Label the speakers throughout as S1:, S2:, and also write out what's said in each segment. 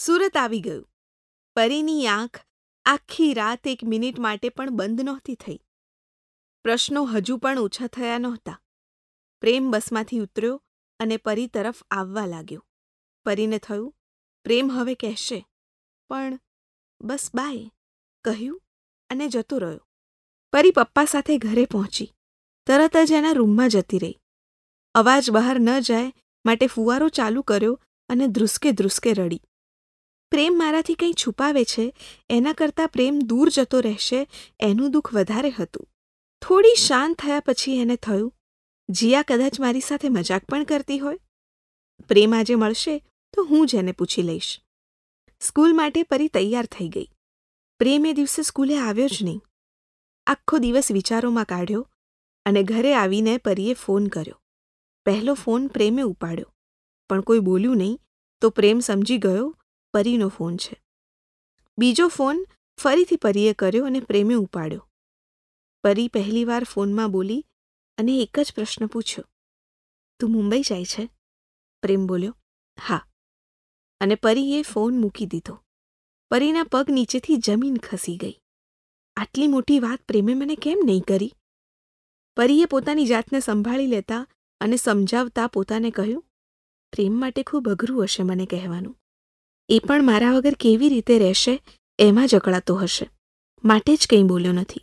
S1: સુરત આવી ગયું. પરીની આંખ આખી રાત 1 મિનિટ માટે પણ બંધ નહોતી થઈ. પ્રશ્નો હજુ પણ ઓછા થયા નહોતા. પ્રેમ બસમાંથી ઉતર્યો અને પરી તરફ આવવા લાગ્યો. પરીને થયું, પ્રેમ હવે કહેશે, પણ બસ બાય કહ્યું અને જતો રહ્યો. પરી પપ્પા સાથે ઘરે પહોંચી. તરત જ એના રૂમમાં જતી રહી. અવાજ બહાર ન જાય માટે ફુવારો ચાલુ કર્યો અને ધ્રુસકે ધ્રુસકે રડી. પ્રેમ મારાથી કંઈ છુપાવે છે એના કરતાં પ્રેમ દૂર જતો રહેશે એનું દુઃખ વધારે હતું. થોડી શાંત થયા પછી એને થયું, જીયા કદાચ મારી સાથે મજાક પણ કરતી હોય. પ્રેમ આજે મળશે તો હું જ એને પૂછી લઈશ. સ્કૂલ માટે પરી તૈયાર થઈ ગઈ. પ્રેમ એ દિવસે સ્કૂલે આવ્યો જ નહીં. આખો દિવસ વિચારોમાં કાઢ્યો અને ઘરે આવીને પરીએ ફોન કર્યો. પહેલો ફોન પ્રેમે ઉપાડ્યો, પણ કોઈ બોલ્યું નહીં તો પ્રેમ સમજી ગયો પરીનો ફોન છે. બીજો ફોન ફરીથી પરીએ કર્યો અને પ્રેમે ઉપાડ્યો. પરી પહેલીવાર ફોનમાં બોલી અને એક જ પ્રશ્ન પૂછ્યો, તું મુંબઈ જાય છે? પ્રેમ બોલ્યો, હા. અને પરીએ ફોન મૂકી દીધો. પરીના પગ નીચેથી જમીન ખસી ગઈ. આટલી મોટી વાત પ્રેમે મને કેમ નહીં કરી? પરીએ પોતાની જાતને સંભાળી લેતા અને સમજાવતા પોતાને કહ્યું, પ્રેમ માટે ખૂબ અઘરું હશે મને કહેવાનું. એ પણ મારા વગર કેવી રીતે રહેશે એમાં જ અકળાતો હશે, માટે જ કંઈ બોલ્યો નથી.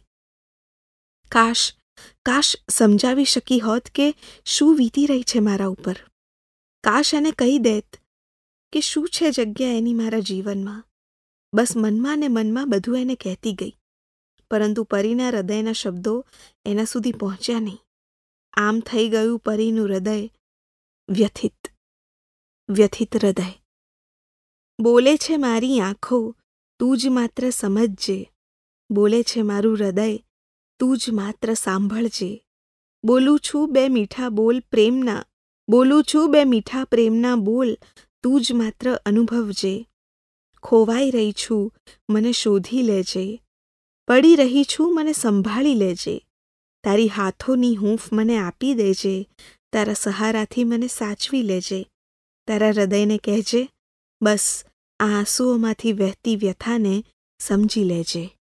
S1: કાશ સમજાવી શકી હોત કે શું વીતી રહી છે મારા ઉપર. કાશ એને કહી દેત કે શું છે જગ્યા એની મારા જીવનમાં. બસ મનમાં ને મનમાં બધું એને કહેતી ગઈ, પરંતુ પરીના હૃદયના શબ્દો એના સુધી પહોંચ્યા નહીં. આમ થઈ ગયું પરીનું હૃદય વ્યથિત હૃદય. બોલે છે મારી આંખો, તું જ માત્ર સમજજે. બોલે છે મારું હૃદય, તું જ માત્ર સાંભળજે. બોલું છું 2 મીઠા બોલ પ્રેમના, બોલું છું 2 મીઠા પ્રેમના બોલ, તું જ માત્ર અનુભવજે. ખોવાઈ રહી છું, મને શોધી લેજે. પડી રહી છું, મને સંભાળી લેજે. તારી હાથોની હૂંફ મને આપી દેજે. તારા સહારાથી મને સાચવી લેજે. તારા હૃદયને કહેજે, બસ આ આંસુઓમાંથી વહેતી વ્યથાને સમજી લેજે.